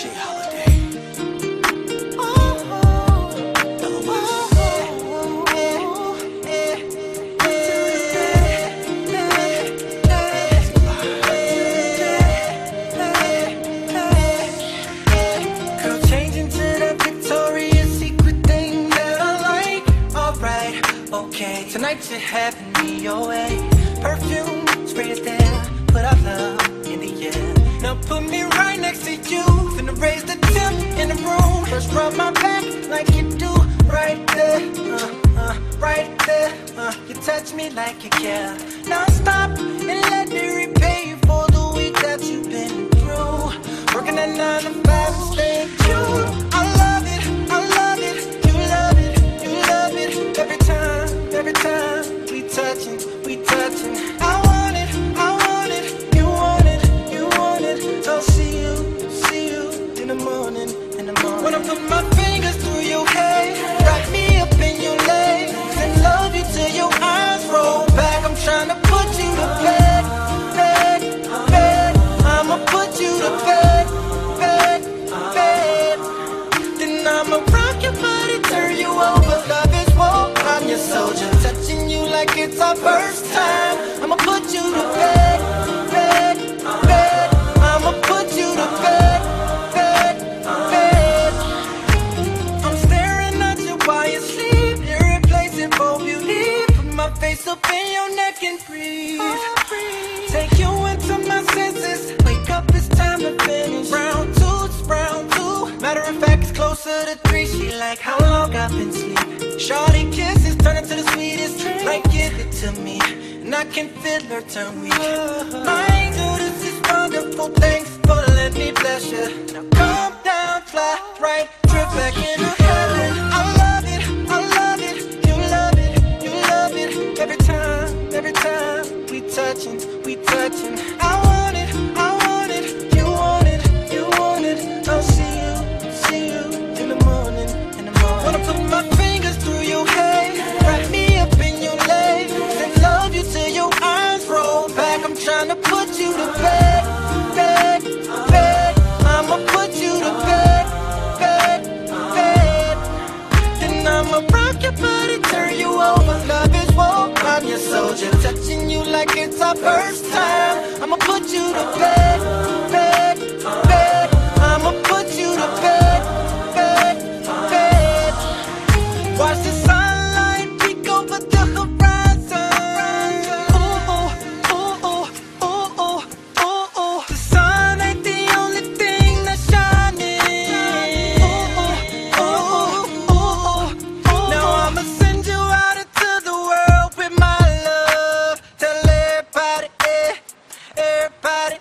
Tonight you're having me your way. Perfume, spray it there, put our love in the air. Now put me right next to you, finna raise the temp in the room. First rub my back like you do, right there, right there. You touch me like you care. Now stop and let me repay you for the week that you've been through. Working at 9 to 5 and staying true. I love it, you love it, you love it. Every time we touchin', I want it, you want it, you want it. I'll see you in the morning, When I put my fingers through your hair, wrap me up in your legs, and love you till your eyes roll back. I'm tryna put you to bed, bed. I'ma put you to bed, bed. Then I'ma rock your body, turn you over. Love is war, I'm your soldier. Touching you like it's our first time. I'ma put you to bed, bed. I'ma put you to bed, bed. I'm staring at you while you sleep. You're replacing for beauty. Put my face up in your neck and breathe. Take you into my senses. Wake up, it's time to finish. Round two, it's round two. Matter of fact, it's closer to 3. She like how long I've been sleeping. Shorty kisses turn into the sweetest drink. Like give it to me, and I can feel her turn weak. My angel, this is wonderful. Thanks for letting me bless you. Now calm down, fly right, trip back into heaven. I love it, you love it, you love it. Every time we touchin'. I want it, you want it, you want it. I'll see you in the morning, Wanna put my fingers through your hair, wrap me up in your legs, and love you till your eyes roll back. I'm tryna put you to bed, bed. I'ma put you to bed, bed. Then I'ma rock your body, turn you over. Love is war, I'm your soldier. Touching you like it's our first time. I'ma put you to bed, bed. I'ma put you to bed, bed. Watch the sunlight peek over the horizon. Ooh. The sun ain't the only thing that's shining. Now I'ma send you out into the world with my love. Tell everybody, everybody,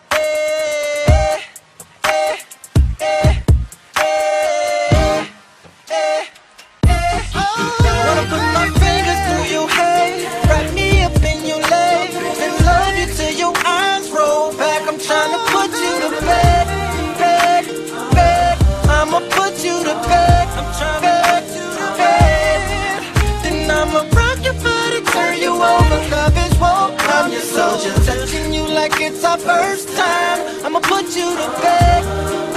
Wanna put my fingers through your hair, wrap me up in your legs, and love you till your eyes roll back. I'm tryna put you to bed, bed. I'ma put you to bed, I'm tryna put you to bed. Then I'ma rock your body, turn you over. Love is war, I'm your soldier. Touching you like it's our first time. I'ma put you to bed,